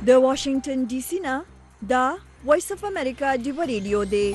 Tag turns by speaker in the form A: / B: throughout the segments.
A: د واشنگټن ډي سي نه دا وایس اف امریکا ډیو ریډیو دی.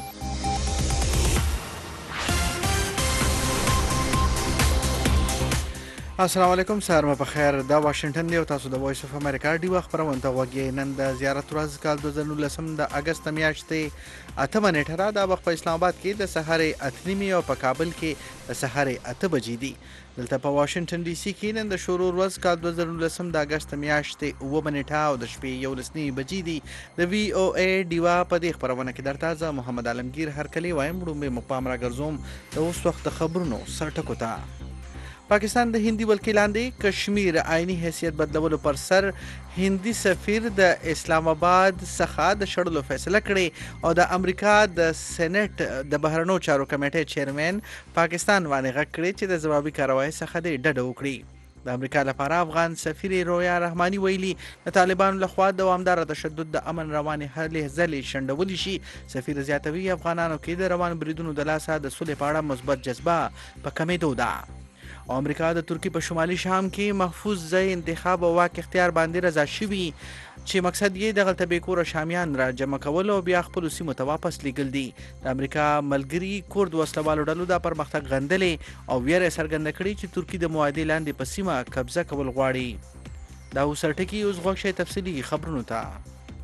B: السلام علیکم، سهار مو په خیر. دا واشنگټن دی او تاسو د وایس اف امریکا ډیو خبرونه ته غوږی. نن د زیارت ورځ کال 2019 د اگست میاشتې 8 نیټه را. د وخت په اسلام آباد کې د سحر 8:30 او په کابل کې د سحر 8 بجې دي. دلته په واشنگټن ډي سي کې نن د شروع ورځ کال 2019 د اگست میاشتې 9 نیټه او د شپې 11 بجې دي. د وی او ای ډیوا په دې خبرونه کې درته زه محمد عالمگیر هرکلی وایم. وړاندې مقام را ګرځوم د اوس وخت د خبرونو سرټکو ته. پاکستان د هندي ولکې لاندې کشمیر آئینی حیثیت بدلولو پر سر هندي سفیر د اسلام آباد څخه د شړلو فیصله کړې او د امریکا د سېنات د بهرنیو چارو کمیټې چیرمن پاکستان باندې غږ کړی چې د ځوابي کاروایی څخه د ډډه وکړي. د امریکا لپاره افغان سفیر رویا رحماني ویلي د طالبانو لخوا دوامدار تشدد د امن رواني هلې ځلې شنډولی شي. سفیر زیاتوي افغانانو کې د روان بریدونو د لاسه د سولې په اړه مثبت جذبه په کمېدو ده. امریکا د ترکی په شمالي شام کې محفوظ ځای انتخاب او واک اختیار باندې رضا شوي چې مقصد یې د غلطه بیکوره شامیان را جمع کول او بیا خپل سیمو ته واپس لیږل دي. د امریکا ملګري کورد وسلوالو ډلو دا پرمختګ غندلې او ویره څرګنده کړې چې ترکی د معاهدې لاندې په سیمه قبضه کول غواړي. دا اوس ټکی اوس غوښه شي تفصیلي خبرونو ته.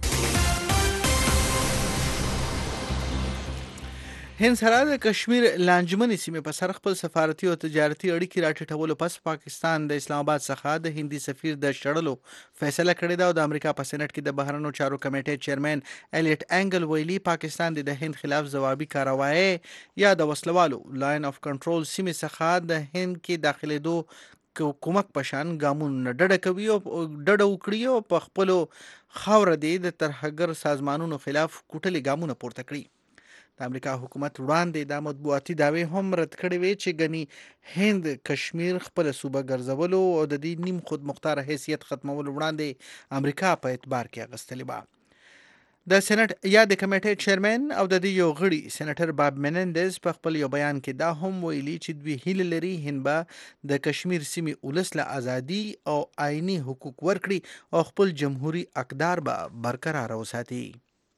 B: هند سره د کشمیر لانجمنې سیمې په سر خپل سفارتي او تجارتي اړیکې راټیټولو پس پاکستان د اسلام آباد څخه د هندي سفیر د شړلو فیصله کړې ده او د امریکا په سېنات کې د بهرنیو چارو کمیټې چیرمن الیټ انګل ویلي پاکستان د هند خلاف ځوابي کاروایی یا د وسلوالو لاین اف کنټرول سیمې څخه د هند کې داخلېدو کومک پشان ګامونه ډډه کوي او ډډه وکړي او په خپلو خاوره د ترهګر سازمانونو خلاف کوټلي ګامونه پورته کړي. د امریکا حکومت وړاندې د مطبوعاتي دعوی هم رد کړې وې چې ګني هند کشمیر خپل صوبه ګرځولو او د دې نیم خود مختار حیثیت ختمولو وړاندې امریکا په اعتبار کې اغستلې وه. د سېنات یا د کمیټې چیرمن او د دې یو غړي سېنیټر باب منندز په خپل یو بیان کې دا هم ویلي چې دوی هیله لري هند به د کشمیر سیمې ولس له ازادي او آئینی حقوق ورکړي او خپل جمهوریت اقدار به برقرار وساتي.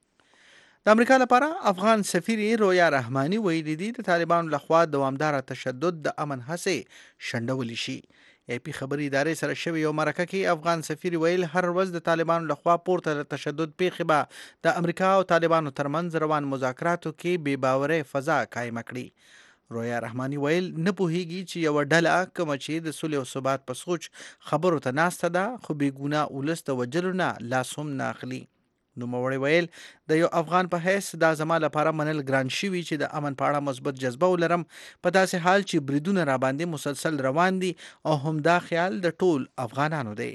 B: د امریکا لپاره افغان سفیر رویا رحماني ویلي دي د طالبانو لخوا دوامدار تشدد د امن هڅې شنډولی شي. ای پی خبري ادارې سره شوی یو مرکه کې افغان سفیر ویل هر ورځ د طالبانو لخوا پورته تشدد پیښې به د امریکا او طالبانو ترمنځ روان مذاکراتو کې بې باورۍ فضا قائم کړي. رویا رحماني ویل نه پوهیږي چې یو ډله کوم چې د صلح او ثبات په سوچ خبرو ته ناسته ده خو بې ګناه ولس د وجلو نه لاس هم نه اخلي. نوموړی ویل د یو افغان په حیث دا زما لپاره منل ګران شوي چې د امن په اړه مثبت جذبه ولرم په داسې حال چې بریدونه را باندې مسلسل روان دي او همدا خیال د ټول افغانانو دی.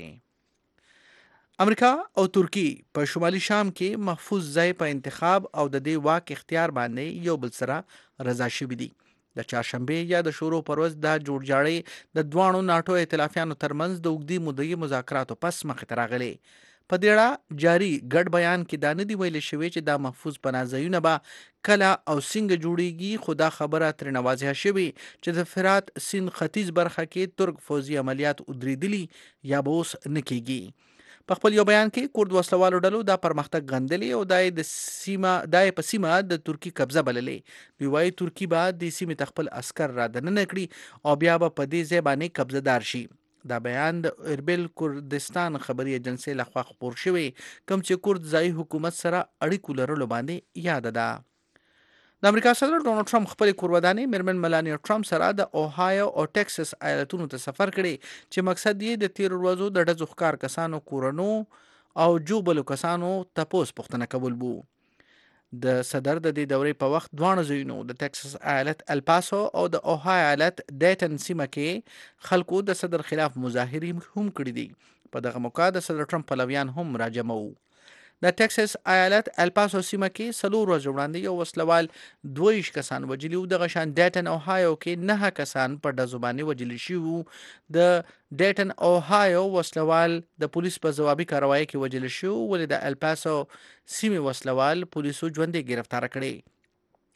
B: امریکا او ترکی په شمالي شام کې محفوظ ځای په انتخاب او د دې واک اختیار باندې یو بل سره رضا شوي دي. د چهارشنبې یا د شروع پر ورځ دا جوړجاړی د دوانو ناټو ائتلافیانو ترمنځ د اوږدې مودې مذاکراتو پس مخې ته راغلی. په دې اړه جاري ګډ بیان کې دا نه دی ویل شوی چې دا محفوظ پناه ځایونه به کله او څنګه جوړیږي، خو دا خبره ترې واضحه شوې چې د فرات سیند ختیځ برخه کې ترک فوزي عملیات ودرېدلي یا به اوس نه کېږي. په خپل یو بیان کې کورد وسلوالو ډلو دا پرمختګ غندلی او دا په سیمه د ترکی قبضه بللې. دوی وایي ترکی به د سیمې ته خپل عسکر را دننه کړي او بیا به په دې ځای باندې قبضه دار شي. دا بیان د اربیل کردستان خبري ایجنسۍ لخوا خپور شوی کوم چې کورد ځایي حکومت سره اړیکو لرلو باندې یاد ده. د امریکا صدر ډونالډ ټرمپ خپل کورودانې میرمن ملانیا ټرمپ سره د اوهایو او ټکساس ایالتونو ته سفر کړي چې مقصد یې د 13 ورځو د ډزو ښکار کسانو کورونو او جوبلو کسانو تپوس پوښتنه کول وو. د صدر د دې دورې په وخت دوانو ځایونو د ټکساس ایالت الپاسو او د اوهایو ایالت ډیټن سیمه کې خلکو د صدر خلاف مظاهرې هم کړې دي. په دغه موقع د صدر ټرمپ پلویان هم راجمع وو. د ټکساس ایالت الپاسو سیمه کې 4 ورځې وړاندې یو وسلوال 22 کسان وجلي وو. دغه شان ډیټن اوهایو کې 9 کسان په ډزو باندې وجلي شوي وو. د ډیټن اوهایو وسلوال د پولیس په ځوابي کاروایی کې وجل شو ولې د الپاسو سیمې وسلوال پولیسو ژوندۍ گرفتار کړي.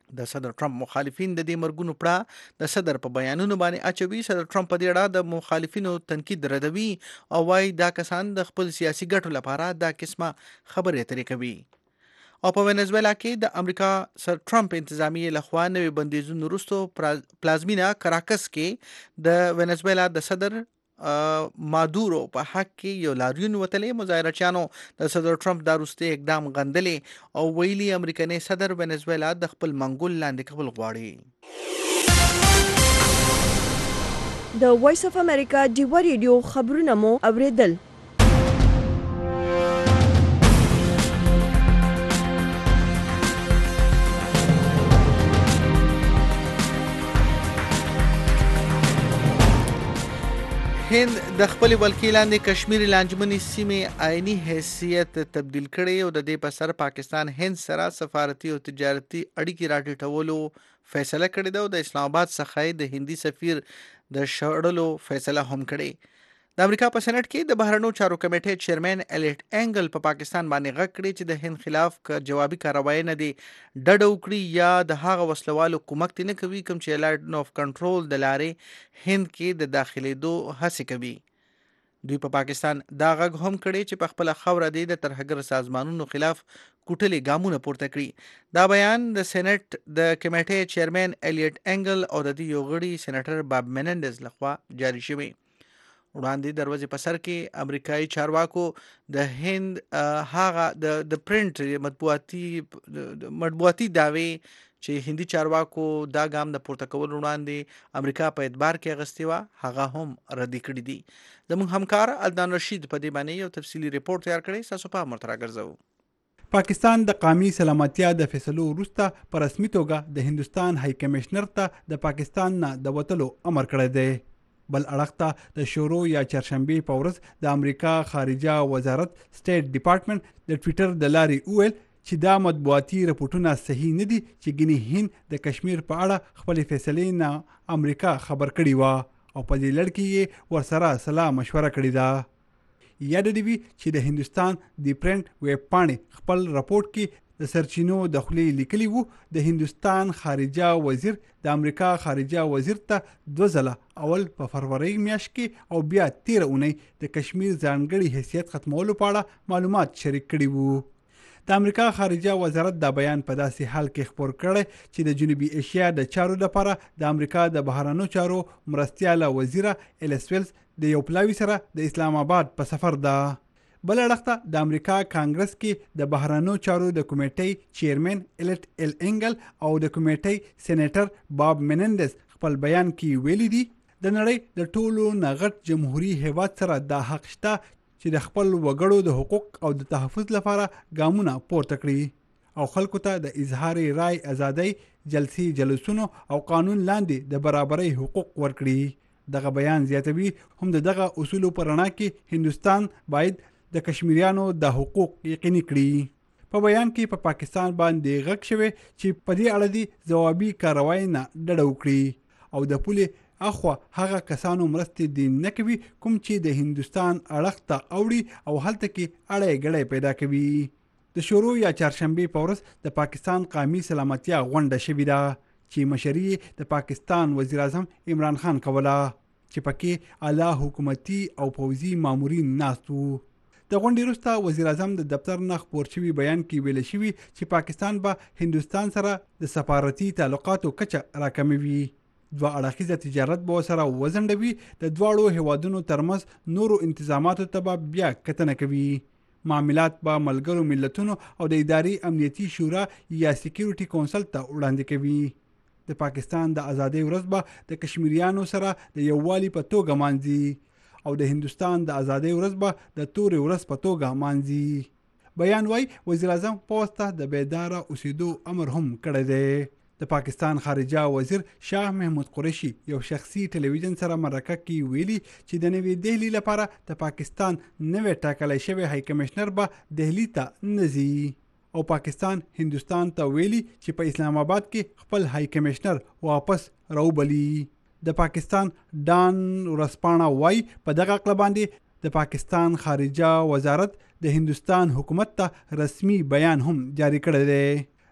B: د صدر ټرمپ مخالفین د دې مرګونو پړه د صدر په بیانونو باندې اچوي. صدر ټرمپ په دې اړه د مخالفینو تنقید ردوي او وايي دا کسان د خپل سیاسي ګټو لپاره دا قسمه خبرې اترې کوي. او په وینزویلا کې د امریکا سر ټرمپ انتظامیه لخوا نوې بندیزونو وروسته پلازمینه کراکس کې د وینزویلا د صدر مادورو په حق کې یو لاریون وتلې. مظاهرچیانو د صدر ټرمپ دا وروستی اقدام غندلې او ویلي امریکني صدر وینزویلا د خپل منګول لاندې کول غواړي.
A: د وایس اف امریکا ډیوا ریډیو خبرونه مو اوریدل.
B: هند د خپل ولکې لاندې کشمیر لانجمنې سیمې آئینی حیثیت تبدیل کړي او د دې په سر پاکستان هند سره سفارتي او تجارتي اړیکې راټیټولو فیصله کړې ده او د اسلام آباد څخه د هندي سفیر د شړلو فیصله هم کړې. د امریکا په سېنات کې د بهرنیو چارو کمیټې چیرمن الیټ انګل په پاکستان باندې غږ کړی چې د هند خلاف جوابي کاروایی نه دی ډډه وکړي یا د هغه وسلوالو کومک نه کوي کوم چې لاین اف کنټرول د لارې هند کې د داخليدو هڅه کوي. دوی په پاکستان دا غږ هم کړی چې په خپل خوره دی د ترهګر سازمانونو خلاف کوټلې ګامونه پورته کړي. دا بیان د سېنات د کمیټې چیرمن الیټ انګل او د دې یو غړي سېنیټر باب منندز لخوا جاری شوی. وړاندې دروازې په سر کې امریکایي چارواکو د هند هغه د پرنٹ مطبوعاتي داوی چې هندي چارواکو دا ګام د پورته کول وړاندې امریکا په اعتبار کې اغستې وه هغه هم ردی کړي دي. زموږ همکار عدنان رشید په دې باندې یو تفصیلي ریپورت تیار کړی. تاسو په امر راګرځو.
C: پاکستان د قومي سلامتیا د فیصلو وروسته په رسمي توګه د هندستان های کمشنر ته د پاکستان نه د وتلو امر کړی دی. بل اړخ ته د شورو یا چهارشنبې په ورځ د امریکا خارجه وزارت سټیټ ډپارټمنټ د ټویټر د لارې وویل چې دا مطبوعاتي رپورټونه صحیح نه دي چې ګینې هند د کشمیر په اړه خپل فیصلې نه امریکا خبر کړي و او په دې لړ کې یې ورسره سلا مشوره کړې ده. یاد دی چې د هندستان د پرنٹ ویب پاڼې خپل رپورت کې د سرچینو د خولې لیکلي وو د هندستان خارجه وزیر د امریکا خارجه وزیر ته 2 ځله اول په فروری میاشت کې او بیا 13 اونۍ د کشمیر ځانګړي حیثیت ختمولو په اړه معلومات شریک کړي وو. د امریکا خارجه وزارت دا بیان په داسې حال کې خبر کړی چې د جنوبي ایشیا د چارو لپاره د امریکا د بهرنیو چارو مرستیاله وزیره الیس ویلز د یو پلاوي سره د اسلام آباد په سفر ده. بل اړخ ته د امریکا کانګرس کې د بهرنیو چارو د کمیټې چیرمن الیټ ال انګل او د کمیټې سېنیټر باب منندز خپل بیان کې ویلي دي د نړۍ د ټولو نغټ جمهوریت هیواد سره د حق شته چې د خپل وګړو د حقوق او د تحفظ لپاره ګامونه پورته کړي او خلکو ته د اظهار رائے ازادۍ جلسې جلسونو او قانون لاندې د برابرۍ حقوق ورکړي. دغه بیان زیاتوي هم دغه اصولو پر رڼا کې هندستان باید د کشمیریانو د حقوق یقیني کړي. په بیان کې په پاکستان باندې غږ شوی چې په دې اړه د ځوابي کاروایی نه ډډه وکړي او د پولې اخوا هغه کسانو مرستې دین نه کوي کوم چې د هندستان اړخ ته اوړي او هلته کې اړې ګړې پیدا کوي. د شورو یا چهارشنبې په ورځ د پاکستان قومي سلامتیا غونډه شوې ده چې مشري د پاکستان وزیر اعظم عمران خان کوله چې پکې اعلی حکومتي او پوځي مامورین ناست وو. د غونډې وروسته وزیر اعظم د دفتر نه خپور شوي بیان کې ویل شوي چې پاکستان به هندوستان سره د سفارتي تعلقاتو کچه راکموي. 2 اړخیزه تجارت به سره وزنډوي. د دواړو هیوادونو ترمنځ نورو انتظاماتو ته به بیا کتنه کوي. معاملات به ملګرو ملتونو او د اداري امنیتي شورا یا سکیورټي کونسل ته وړاندې کوي. د پاکستان د ازادۍ ورځ به د کشمیریانو سره د یووالي په توګه مانځي او د هندستان د ازادۍ ورځ به د تورې ورځ په توګه مانځي. بیان وايي وزیر اعظم په واسطه د بیداره اوسېدو امر هم کړی دی. د پاکستان خارجه وزیر شاه محمود قریشي یو شخصي ټلویزیون سره مرکه کې ویلي چې د نوې دهلی لپاره د پاکستان نوې ټاکلی شوی های کمشنر به دهلی ته نځي او پاکستان هندستان ته ویلي چې په اسلام آباد کې خپل های کمشنر واپس راوبلي. د پاکستان ډان ورسپاڼه وای په دغه اقل باندې د پاکستان خارجه وزارت د هندستان حکومت ته رسمي بیان هم جاری کړی دی.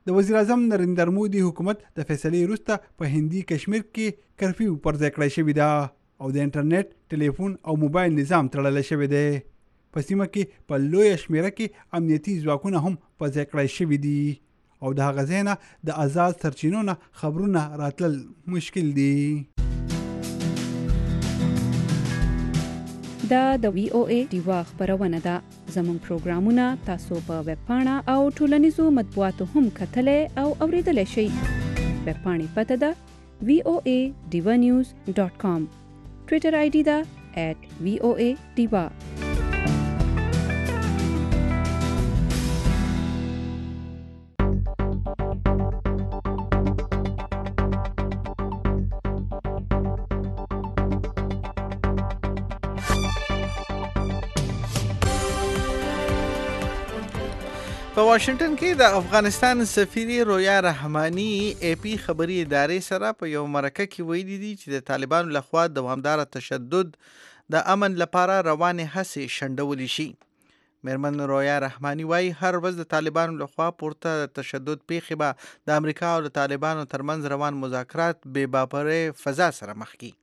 C: د وزیر اعظم نریندر مودي حکومت د فیصلې وروسته په هندي کشمیر کې کرفیو پر ځای کړی شوې ده او د انټرنیټ، ټلیفون او موبایل نظام تړلی شوی دی. په سیمه کې په لویه شمیره کې امنیتي ځواکونه هم په ځای کړی شوي دي او د هغه ځای نه د آزاد سرچینو نه خبرونه راتلل مشکل دي.
D: دا د وی او ای ډیوا خبرونه ده. زموږ پروګرامونه تاسو په ویب پاڼه او ټولنیزو مطبوعاتو هم کتلی او اوریدلی شئ. ویب پاڼې پته ده voanews.com. ټویټر آی ډي ده @voa_diva.
B: په واشنگټن کې د افغانستان سفیر رویا رحماني ای پی خبري ادارې سره په یو مرکه کې ویلي دي چې د طالبانو لخوا دوامداره تشدد د امن لپاره روانې هڅې شنډولی شي. میرمن رویا رحماني وایي هر ورځ د طالبانو لخوا پورته تشدد پیښې به د امریکا او د طالبانو ترمنځ روان مذاکرات بې باورې فضا سره مخ کړي.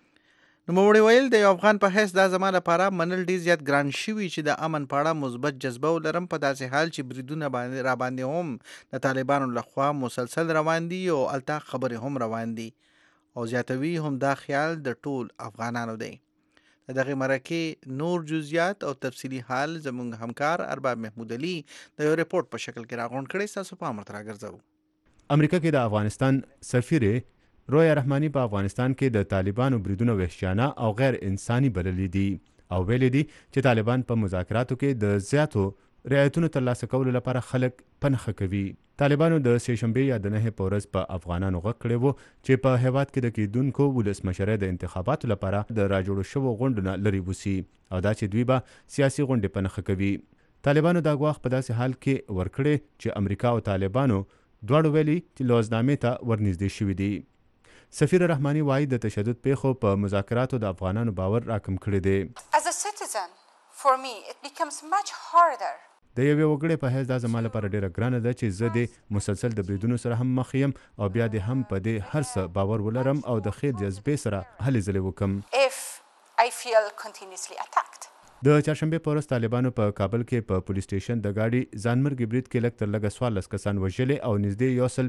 B: نوموړي ویل د یو افغان په حیث دا زما لپاره منل ډېر زیات ګران شوي چې د امن په اړه مثبت جذبه ولرم په داسې حال چې بریدونه را باندې هم د طالبانو لخوا مسلسل روان دي او الته خبرې هم روان دي او زیاتوي هم دا خیال د ټول افغانانو دی. د دغه مرکې نور جزئیات او تفصیلي حال زموږ همکار ارباب محمود علي د یو ریپورت په شکل کې راغونډ کړی. تاسو په امر راګرځو.
E: امریکا کې د افغانستان سفیر رویا رحماني په افغانستان کې د طالبانو بریدونه وحشیانه او غیر انساني بللي دي او ویلي دي چې طالبان په مذاکراتو کې د زیاتو رعایتونو ترلاسه کولو لپاره خلک پنخه کوي. طالبانو د سهشنبې یا د نهې په ورځ په افغانانو غږ کړی و چې په هیواد کې د کېدونکو ولسمشرۍ د انتخاباتو لپاره د راجوړو شوو غونډو نه لرې وسي او دا چې دوی به سیاسي غونډې پنخه کوي. طالبانو دا ګواښ په داسې حال کې ورکړی چې امریکا او طالبانو دواړو ویلي چې لوزنامې ته ورنږدې شوي دي. سفیر رحماني وایي د تشدد پیښو په مذاکراتو د افغانانو باور راکم کړی دی.
F: As a citizen, for me it becomes much harder.
E: د یوې وګړې په حیث دا زما لپاره ډیره ګرانه ده چې زه د مسلسل د بریدونو سره هم مخ یم او بیا د هم په دې هر څه باور ولرم او د خیر جذبې سره هلې ځلې وکم.
F: If I feel continuously attacked.
E: د چهارشنبې په ورځ طالبانو په کابل کې په پولیس سټیشن د ګاډي ځانمرګي برید کې لږ تر لږه 14 کسان وژلي او نږدې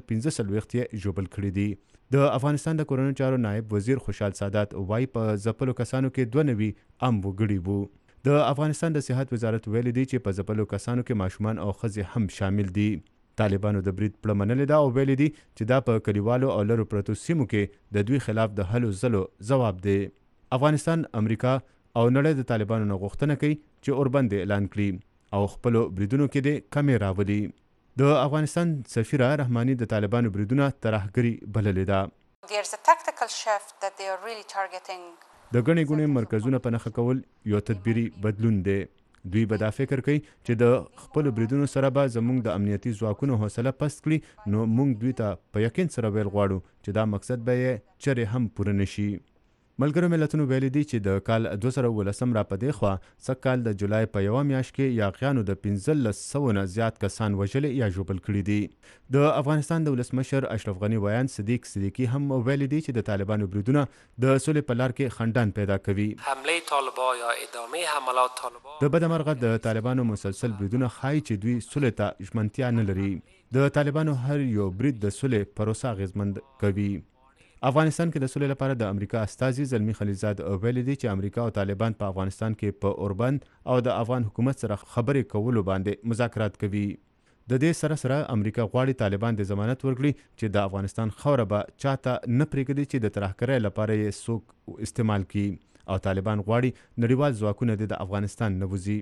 E: 115 یې ژوبل کړي دي. د افغانستان د کورنیو چارو نائب وزیر خوشحال سادات وایي په ځپلو کسانو کې 2 نوي عام وګړي وو. د افغانستان د صحت وزارت ویلي دی چې په ځپلو کسانو کې ماشومان او ښځې هم شامل دي. طالبانو د برید پړه منلې ده او ویلي دي چې دا په کلیوالو او لرو پرتو سیمو کې د دوی خلاف د هلو ځلو ځواب دی. افغانستان، امریکا او نړۍ د طالبانو نه غوښتنه کوي چې اوربند اعلان کړي او خپلو بریدونو کې د کمې راولي. د افغانستان سفیره رحماني د طالبانو بریدونه ترهګري بللې ده.
F: There's a tactical shift that they are really targeting.
E: د ګڼې ګوڼې مرکزونه په نښه کول یو تدبیري بدلون دی. دوی به دا فکر کوي چې د خپلو بریدونو سره به زموږ د امنیتي ځواکونو حوصله پست کړي، نو موږ دوی ته په یقین سره ویل غواړو چې دا مقصد به یې چرې هم پوره نشي. ملګرو ملتونو ویلي دي چې د کال 2019 را پدې خوا سږ کال د جولای په یوه میاشت کې یاغیانو د 1500 نه زیات کسان وژلي یا ژوبل کړي دي. د افغانستان د ولسمشر اشرف غني ویان صدیق صدیقي هم ویلي دي چې د طالبانو بریدونه د سولې په لار کې خنډان پیدا کوي.
G: حمله طالبان یا ادامه حملات طالبان
E: د بدمرغه د طالبانو مسلسل بریدونه ښایي چې دوی سولې ته ژمنتیا نه لري. د طالبانو هر یو برید د سولې پروسه اغېزمند کوي. افغانستان کې د سولې لپاره د امریکا استازي زلمی خلیلزاد ویلي دي چې امریکا او طالبان په افغانستان کې په اوربند او د افغان حکومت سره خبرې کولو باندې مذاکرات کوي. د دې سره سره امریکا غواړي طالبان د ضمانت ورکړي چې د افغانستان خاوره به چاته نه پرېږدي چې د ترهګرۍ لپاره یې څوک استعمال کړي او طالبان غواړي نړیوال ځواکونه د افغانستان نه وځي.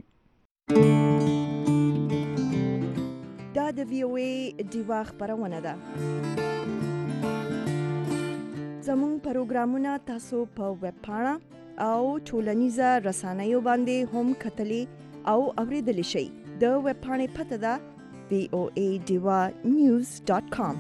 A: دا د VOA ډیوا خبرونه ده. زموږ پروګرامونه تاسو په ویب پاڼه او ټولنیزه رسنیو باندې هم کتلی او اوریدلی شئ. د ویب پاڼې پته ده voanews.com.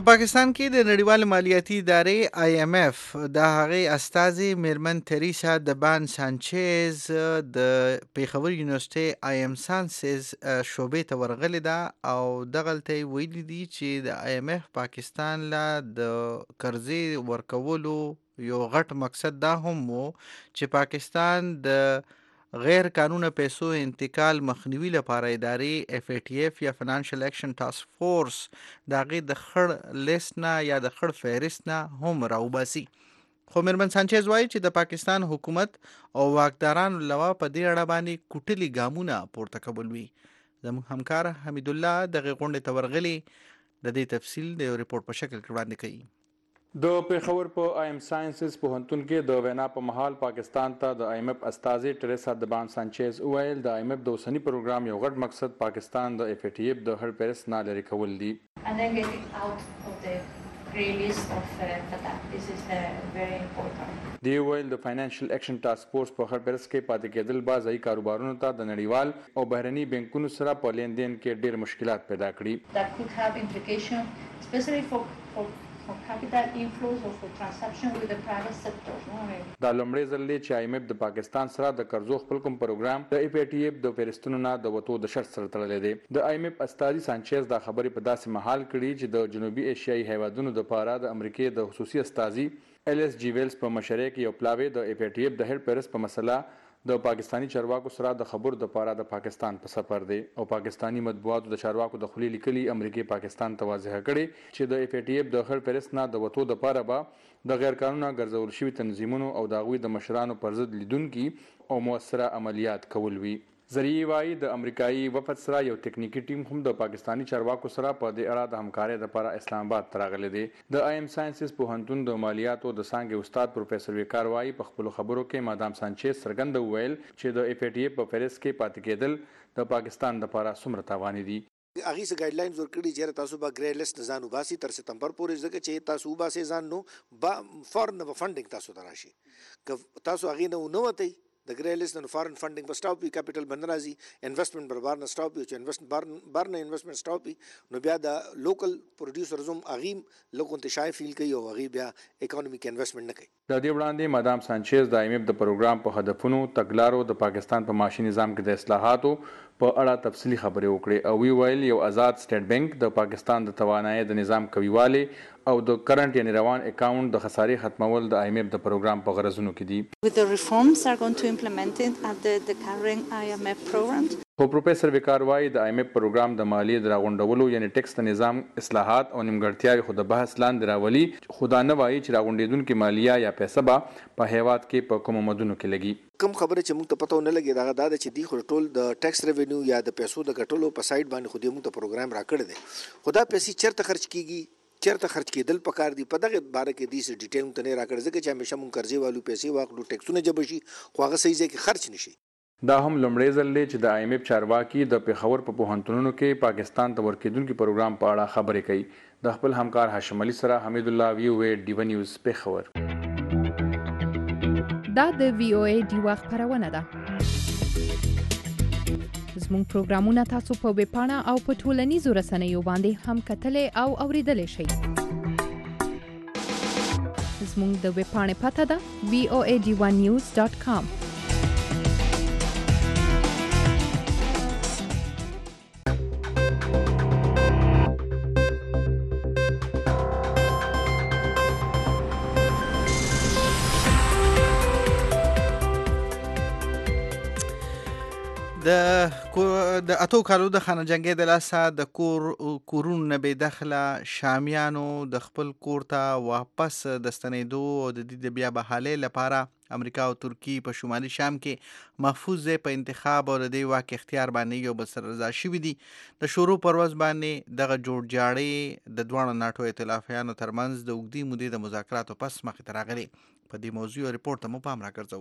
B: پاکستان کې د نړیوال مالیاتي ادارې IMF د هغې استازي میرمن تریسا د بان سانچیز د پیښور یونیورسيټي IM سانسز شعبې ته ورغلې ده او دغلته یې ویلي دي چې د IMF پاکستان له د قرضې ورکولو یو غټ مقصد دا هم و چې پاکستان د غیر قانونه پیسو انتقال مخنیوي لپاره ادارې FATF یا فینانشل اکشن ټاسک فورس د هغې د خړ لیست نه یا د خړ فهرست نه هم راوباسي. خو میرمن سانچیز وایي چې د پاکستان حکومت او واکدارانو لوا په دې اړه باندې کوټلي ګامونه پورته کول وي. زموږ همکار حمید الله دغه غونډې ته ورغلی د دې تفصیل د یو ریپورت په شکل کې وړاندې کوي.
H: د پیښور په IM ساينسز پوهنتون کې د وینا په محل پاکستان ته د IMF استازي ټریسا د بان سانچیز وویل د IMF د اوسنی پروګرام یو غټ مقصد پاکستان د FATF د هر پیرس نه لري کول دي. دی ویل د فاینانشل اکشن ټاسک فورس په هر پیرس کې پاتې کېدل بازي کاروبارونو ته د نړیوال او بهرني بانکونو سره په لیندین کې ډېر مشکلات پیدا کړي.
I: capital inflows or for transaction with the private sector.
H: دا لومړی ځل دی چې IMF د پاکستان سره د قرضو خپل کوم پروګرام د FATF د فهرستونو نه د وټو د شرط سره تړلی دی. د IMF استازي سانچیز دا خبرې په داسې مهال کړي چې د جنوبي ایشیایي هیوادونو د پاره د امریکای د خصوصي استازي LSG ویلز په مشرۍ کې یو پلاوی د FATF د هډ پیرس په مسله د پاکستانی چارواکو سره د خبرو د پاره د پاکستان په سفر دی او پاکستانی مطبوعاتو د چارواکو د خولي لیکلي امریکای پاکستان ته واضح کړي چې د FATF د هر پیرس نه د وټو د پاره به د غیر قانوني ګرځول شوی تنظیمونو او داغوی د مشرانو پر ضد لیدونکي او موثره عملیات کول وی. ذریعہ وايي د امریکایي وفد سره یو ټیکنیکی ټیم هم د پاکستانی چارواکو سره په دې اړه د همکارۍ لپاره اسلام آباد ته راغلی دی. د IM ساينسز پوهنتون د مالیاتو د څانګې استاد پروفیسور وقار وايي په خپل خبرو کې مادام سانچیز څرګنده وویل چې د FATF په فهرست کې پاتې کېدل د پاکستان لپاره څومره تاواني دي.
J: هغه څه ګایډ لاینز ورکړي چې تاسو به ګری لیست ځان وباسي تر سپتمبر پورې ځکه چې تاسو وباسي ځان نو فورن فنډینګ تاسو ته راشي که تاسو هغه نه وتی د ګری لیست نو فارن فنډینګ به سټاپ وي کیپټل بند راځي انویسټمنټ برابر نه سټاپ وي چې انویسټمنټ بار نه انویسټمنټ سټاپ وي نو بیا د لوکل پروډوسرز هم اغیم لوکو انتشای فیل کوي او هغه بیا اکونومیک انویسټمنټ نه کوي.
H: د دې وړاندې مادام سانچیز د IMF د پروګرام په هدفونو تګلارو د پاکستان په معاشي نظام کې د اصلاحاتو په اړه تفصیلی خبرې وکړې او ویل یو آزاد سټیټ بانک د پاکستان د توانایي د نظام قویوالی او د کرنٹ یعنی روان اکاونټ د خسارې ختمول د IMF د پروګرام په غرضونو کې دي.
I: With the reforms are going to implement it at the current IMF program.
H: خو پروفیسور وقار وايي د IMF پروګرام د مالیې د راغونډولو یعنی ټیکس د نظام اصلاحات او نیمګړتیاوې خو د بحث لاندې راولي خو دا نه وایي چې راغونډېدونکې مالیه یا پیسه به په هیواد کې په کومو مدونو کې لګي.
J: کوم خبره چې موږ ته پته نه لګي دا دا چې دی خو ټول د ټیکس ریونیو یا د پیسو د ګټلو په سایډ باندې خو دې موږ ته پروګرام راکړی دی خو دا پیسې چیرته خرج کیږي چیرته خرج کېدل پکار دي په دغه باره کې دې څه ډیټیل ته نه راکړي ځکه چې همیشه مونږ قرضې والو پیسې واخلو ټیکسونه جبر شي خو هغه صحیح ځای کې خرج نشي.
H: دا هم لومړی ځل دی چې د IMF چارواکي د پیښور په پوهنتونونو کې پاکستان ته ورکېدونکي پروګرام په اړه خبرې کوي. د خپل همکار هاشم علي سره حمید الله VOA ډیو نیوز پیښور.
D: دا د VOA ډیو خبرونه ده. زموږ پروګرامونه تاسو په ویب پاڼه او په ټولنیزو رسنیو باندې هم کتلای او اوریدلای شئ. زموږ د ویب پاڼې پته ده voad1news.com.
B: د اتو کالو د خانه جنگي د لاسه د کورونو نه بې دخله شامیانو د خپل کور ته واپس د ستنېدو او د دې د بیا بحالۍ لپاره امریکا او ترکیې په شمالي شام کې محفوظ ځای په انتخاب او د دې واک اختیار باندې یو بل سره رضا شوي دي. د شروع پر ورځ باندې دغه جوړجاړی د دواړو ناټو ائتلافیانو ترمنځ د اوږدې مودې د مذاکراتو پس مخې ته راغلی. په دې موضوع ریپورټ ته مو پام راګرځوو.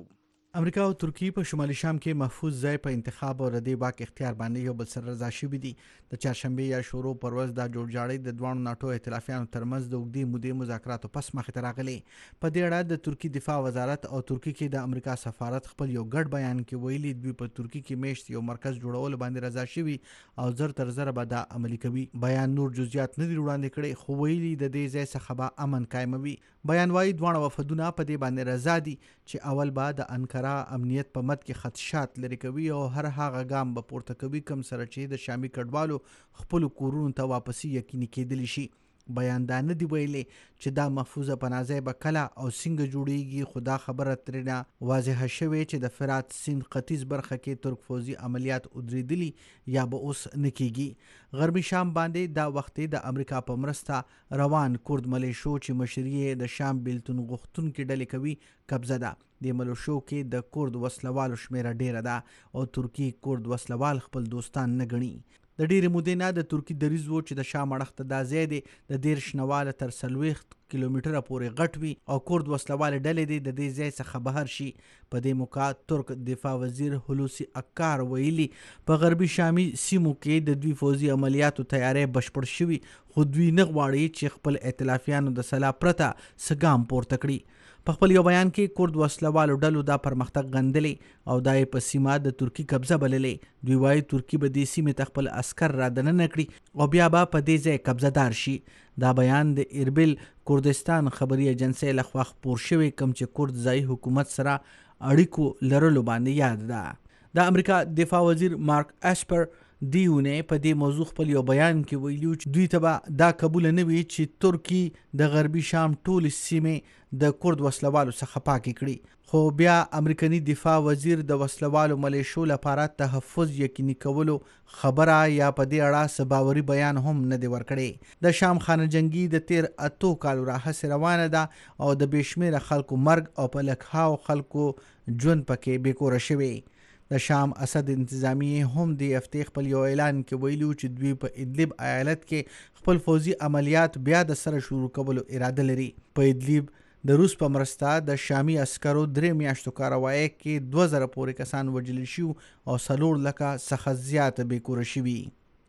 B: امریکا او ترکیه په شمالي شام کې محفوظ ځای په انتخاب او ردی واک اختیار باندې یو بل سره رضا شوي دي. د چهارشنبه یا شورو پر ورځ دا جوړجاړی د دوه ناتو ائتلافیانو ترمنځ د اوږدې مودې مذاکراتو پس مخې ته راغلی. په دې اړه د ترکیه دفاع وزارت او ترکیه کې د امریکا سفارت خپل یو ګډ بیان کې ویلي دوی په ترکیه کې میشت یو مرکز جوړول باندې رضا شوي او زر تر زر به دا عملي کوي. بیان نور جزئیات نه دي وړاندې کړي خو ویلي د دې ځای څخه به امن قائموي. بیان وايي دوه وفدونه په دې باندې رضا دي چې اول به د انکارا امنیت په مد کې خدشات لري کوي او هر هغه ګام به پورته کوي کوم سره چې د شامي کډوالو خپل کورونو ته واپسی یقیني کېدلی شي. بیان دا نه دی ویلي چې دا محفوظه پناه ځای به کله او څنګه جوړیږي خو دا خبره ترېنه واضحه شوې چې د فرات سیند ختیځ برخه کې ترک فوزي عملیات ودرېدلي یا به اوس نه کېږي. غربي شام باندې دا وخت د امریکا په مرسته روان کورد ملیشو چې مشري د شام بیلتون غوښتونکي ډلې کوي قبضه ده. د ملیشو کې د کورد وسلوالو شمیره ډیره ده او ترکیه کورد وسلوال خپل دوستان نه ګڼي. د ډېرې مودې نه د ترکیې دریځ و چې د شام اړخ ته دا ځای دی د 13 نواله تر 40 کیلومتره پورې غټ وي او کورد وسلوال ډلې دی د دې ځای څخه بهر شي. په دې موقع ترک دفاع وزیر هلوسی اکار ویلي په غربي شامي سیمو کې د دوی فوزي عملیاتو تیاری بشپړ شوي خو دوی نه غواړي چې خپل ائتلافیانو د سلا پرته څه ګام پورته کړي. په خپل یو بیان کې کورد وسلوالو ډلو دا پرمختګ غندلی او دا یې په سیمه د ترکیې قبضه بللې. دوی وایي ترکیه به دې سیمې ته خپل عسکر را دننه کړي او بیا به په دې ځای قبضه دار شي. دا بیان د اربیل کردستان خبري ایجنسۍ لخوا خپور شوی کوم چې کورد ځایي حکومت سره اړیکو لرلو باندې یاد ده. د امریکا دفاع وزیر مارک اسپر دیونه په دې موضوع خپل یو بیان کې ویلي چې دوی ته به دا قبول نه وي چې ترکیه د غربي شام ټول سیمې د کورد وسلوالو څخه پاکې کړي. خو بیا امریکایي دفاع وزیر د وسلوالو ملیشو لپاره تحفظ یقیني کولو خبره یا په دې اړه څه باوري بیان هم نه دی ورکړی. د شام خانه جنگي د 13 کالو راهیسې روانه ده او د بېشمېره خلکو مرګ او په لکهاو خلکو ژوند پکې بېکوره شوی. د شام اسد انتظامیه هم د هفتې خپل یو اعلان کې ویلو چې دوی په ادلب ایالت کې خپل فوزي عملیات بیا د سره شروع کولو اراده لري. په ادلب د روس په مرسته د شامي عسکرو 3 میاشتو کاروایی کې 2000 پورې کسان وژل شو او 4 لکه څخه زیات بېکوره شوي.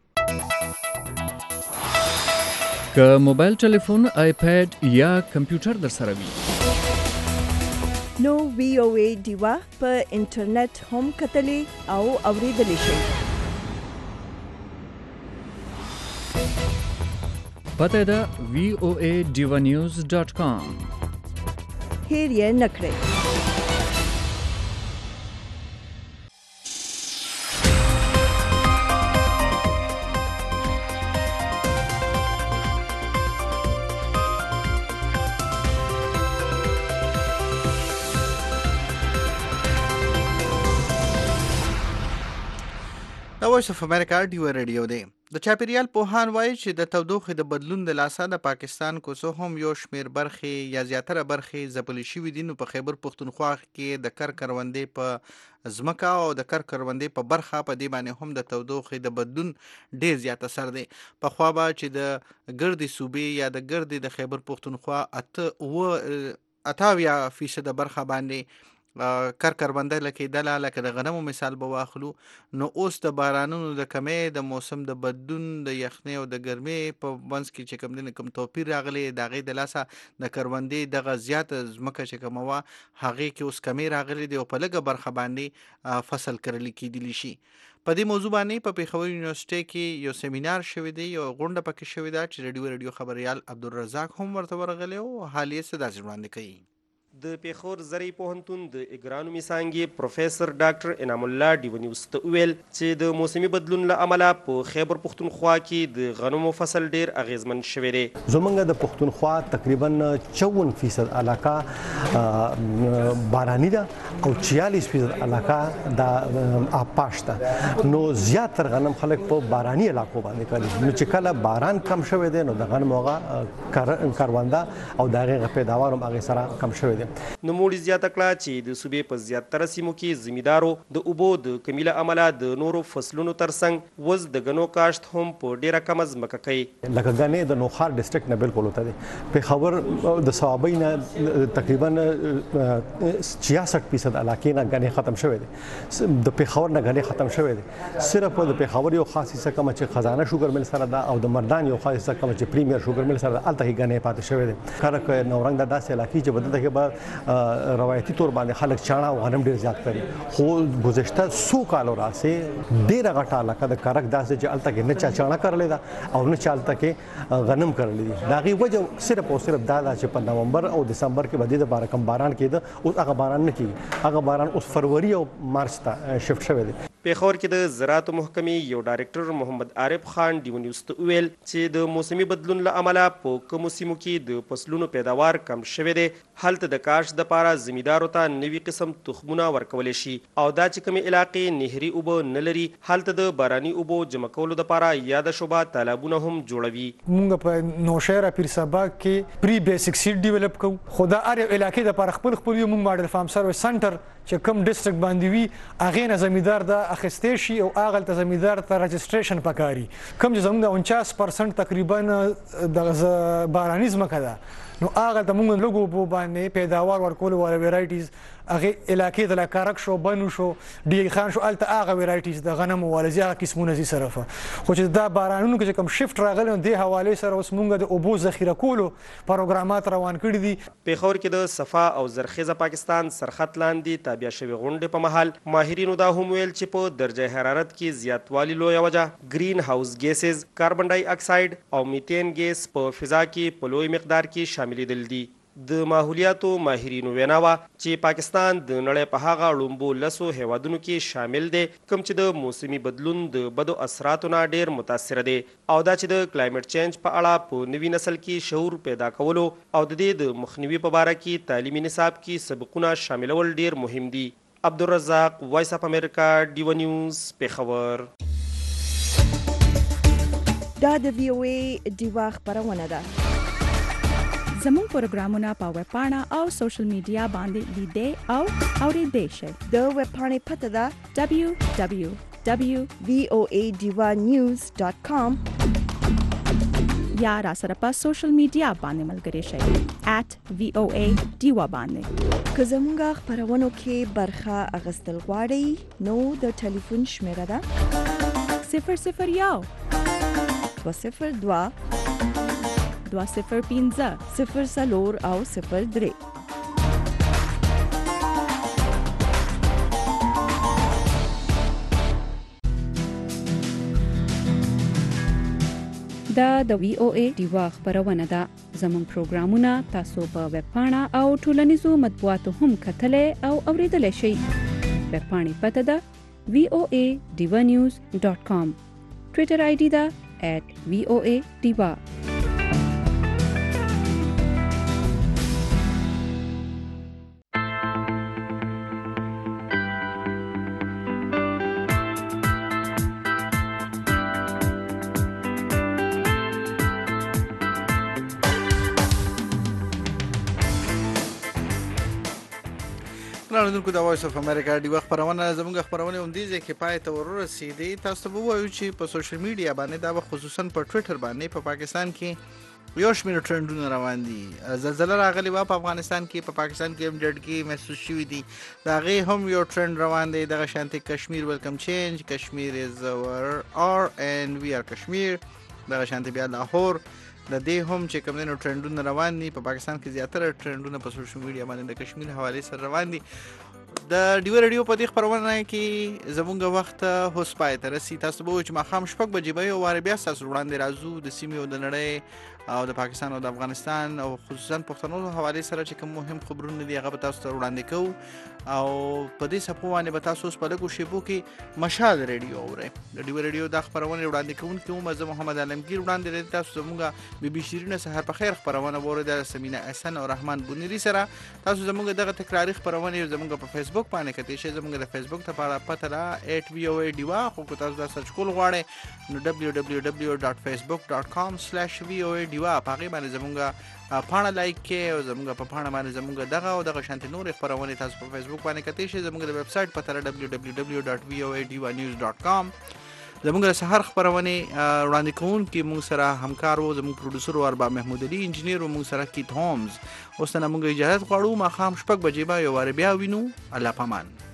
K: که موبایل ټلیفون، آیپیډ یا کمپیوټر در سره وي
A: نو وی او ای دیوا په انټرنیټ هم کتلی او اوریدلی شئ.
K: پته ده voaDivanews.com.
A: هیر یې نه کړئ.
B: د وایس اف امریکا ډیو ریډیو دی. د چاپیریال پوهان وایي چې د تودوخې د بدلون د لاسه د پاکستان کوڅو هم یو شمیر برخې یا زیاتره برخې ځپلې شوي دي. نو په خیبر پښتونخوا کې د کروندې په ځمکه او د کروندې په برخه په دې باندې هم د تودوخې د بدلون ډیر زیات اثر دی. پخوا به چې د ګردې صوبې یا د ګردې د خیبر پښتونخوا 88% برخه باندې کرونده لکېدله، لکه د غنمو مثال به واخلو. نو اوس د بارانونو د کمۍ، د موسم د بدلون، د یخنۍ او د ګرمۍ په منځ کې چې کوم کوم توپیر راغلی د هغې د لاسه د کروندې دغه زیاته ځمکه چې کومه وه هغې کې اوس کمۍ راغلی دی او په لږه برخه باندې فصل کرلی کېدلی شي. په دې موضوع باندې په پېښور یونیورسټۍ کې یو سیمینار شوی دی، یو غونډه پکې شوې ده چې رادیو خبریال عبدالرزاق هم ورته ورغلی او حال یې څه داسې وړاندې کوي.
L: د پیښور زرعي پوهنتون د اګرانومي څانګې پروفیسر ډاکټر انعام الله ډیو نیوز ته وویل چې د موسمي بدلون له امله په خیبر پښتونخوا کې د غنمو فصل ډیر اغیزمن شوی دی.
M: زمونږ د پښتونخوا تقریبا 54% علاقه باراني ده او 46% علاقه د آبپاش ده. نو زیاتر غنم خلک په باراني علاقو باندې کوي. نو چې کله باران کم شوی دی نو د غنمو هغه کرونده او د هغې پیداوار هم هغې سره کم شوی دی.
L: نوموړي زیاته کړه چې د صوبې په زیاتره سیمو کې زمیندارو د اوبو د کمی له امله د نورو فصلونو ترڅنګ وز د غنو کاشت هم په ډیره کم ځمکه کوي.
M: لکه غنې د نوخار ډسټریکټ نه بالکل وته دی پېښور د صوابۍ نه تقریبا 66% علاقې نه غنې ختم شوی دی. د پېښور نه غنې ختم شوی دی. صرف د پېښور یو خاص حصہ کوم چې خزانه شوګر مل سره دا او د مردان یو خاص حصہ کوم چې پریمیر شوګر مل سره الته غنې پاتې شوی دی. کله نورنګ د داسې علاقې چې بدلته کې به روایتي تور باندې خلک چاڼه او غنم ډیر زیات کړي خو گذشته 100 کالو راځي ډیره غټه علاقه د کرک داسې چې الته کې نه چا چاڼه کړلې ده او نه چالته کې غنم کړلې دي. دا غي وجه صرف او صرف دا چې په نومبر او دسمبر کې بدې د بار کم باران کېده اوس هغه باران نه کیږي. هغه باران اوس فروری او مارچ ته شفت شوی دی.
L: پېښور کې د زراعت محکمې یو ډایرکټر محمد عارف خان ډیو نیوز ته ویل چې د موسمي بدلون له امله په کومو سیمو کې د فصلونو پیداوار کم شوی دی. هلته د کاشت دپاره زمیندارو ته نوي قسم تخمونه ورکولی شي او دا چې کومې علاقې نهري اوبه نه لري هلته د باراني اوبو جمع کولو دپاره یاده شوبه تالابونه هم جوړوي.
N: موږ په نوشهره پیرسابا کې پری بیسیک سیډ ډیولپ کوو خو دا هر علاقې دپاره خپل یو موږ ماډل فارم سروس سنټر چې کوم ډسټریکټ باندې وي هغې نه زمیندار د اخیستی شي او هغلته زمیندار ته رجسټریشن پکاري. کوم چې زموږ د 49% تقریبا د باراني ځمکه ده نو هغلته موږ لږو اوبو باندې پیداوار ورکولو والا ویرایټیز هغې علاقې ته لکارک شو بنو شو ډیګ خان شو هلته هغه ویرایټیز د غنمو والا زی هغه قسمونه زی صرفه خو چې دا بارانونو کې چې کوم شفت راغلی نو دې حوالې سره اوس موږ د اوبو ذخیره کولو پروګرامات روان کړي دي.
L: پېښور کې د صفا او زرخیزه پاکستان سرخط لاندې تابع شوي غونډې په مهال ماهرینو دا هم ویل چې په درجه حرارت کې زیاتوالي لویه وجه ګرین هاوس ګیسز کاربن ډای اکساید او میتین ګیس په فضا کې په لوی مقدار کې شاملېدل دي. د ماحولیاتو ماهرینو وینا وه چې پاکستان د نړۍ په هغه لومبو لسو هیوادونو کې شامل دی کوم چې د موسمي بدلون د بدو اثراتو نه ډیر متاثره دی او دا چې د کلایمټ چینج په اړه په نوي نسل کې شعور پیدا کولو او د دې د مخنیوي په باره کې تعلیمي نصاب کې سبقونه شاملول ډیر مهم دي. عبدالرزاق وایس اف امریکا ډیو نیوز پېښور.
A: دا د وی او ای ډیوا خبرونه ده.
D: زموږ پروګرامونه په ویب پاڼه او سوشل میډیا باندې لیدئ او اورېدئ شئ.
A: د ویب پاڼې پته ده www.voadivanews.com
D: یا را سره په سوشل میډیا باندې ملګري شئ @VOA ډیوا باندې.
A: که زموږ خبرونو کې برخه اخیستل غواړئ نو د ټلیفون شمیره ده
D: 001
A: 202
D: 205
A: 04 او 03.
D: دا د وی او ای ډیوا خبرونه ده. زموږ پروګرامونه تاسو په ویب پاڼه او ټولنیزو مطبوعاتو هم کتلی او اوریدلی شئ. ویب پاڼې پته ده voadivanews.com. ټویټر آی ډي ده @voadiva.
B: راځو د وایس اف امریکا دی وخت خبرونه زموږ خبرونه هم دي چې پای ته ورسېدي. تاسو به وایو چې په سوشل میډیا باندې دا خصوصا په ټویټر باندې په پاکستان کې یو شمېر ټرندونه روان دي. زلزلہ راغلی و په افغانستان کې په پاکستان کې هم جړګي محسوس شوی دي. دا غي هم یو ټرند روان دی دغه شانتي کشمیر ویلکم چینج کشمیر از اور and we are کشمیر دغه شانتي بیا لاهور د دې هم چې کوم نو ټرندونه روان دي په پاکستان کې زیاتره ټرندونه په سوشل میډیا باندې د کشمیر حواله سره روان دي. د ډیو ریډیو په دې خبرونه کې زمونږ وخت هوس پای تر سي تاسو به چې ما خام شپږ بجې به یو واره بیا تاسو وړاندې راځو د سیمې او د نړۍ او د پاکستان او د افغانستان او خصوصا پښتنو حواله سره چې کوم مهم خبرونه دي هغه به تاسو ته وړاندې کوو او په دې سپو باندې به تاسو په لګو شیبو کې مشال ریډیو اورئ. د ډیو ریډیو د خبرونه وړاندې کوونکی مزه محمد علمگیر وړاندې لري. تاسو زموږ بي بي شیرینه سحر په خیر خبرونه وره د سمینه احسن او رحمان بونری سره تاسو زموږ دغه تکراری خبرونه زموږ په فیسبوک باندې کتئ شئ. زموږ د فیسبوک ته پته را @voa diva خو تاسو دا سرچ کول غواړئ نو www.facebook.com/voa دیوا پاغه باندې زمونږه پاڼه لایک کې او زمونږ په پاڼه باندې زمونږ دغه شانت نور خبرونه تاسو په فیسبوک باندې کتئ شئ زمونږ د ویب سټ پته www.voadivanews.com زمونږ سحر خبرونه وړاندې کوونکي موږ سره همکار وو زمونږ پروډوسر ارباب محمود علي انجینیر موږ سره کیت هومز اوس نه موږ اجازه غواړو ما خام شپږ بجې به یو واره بیا وینو الله پامان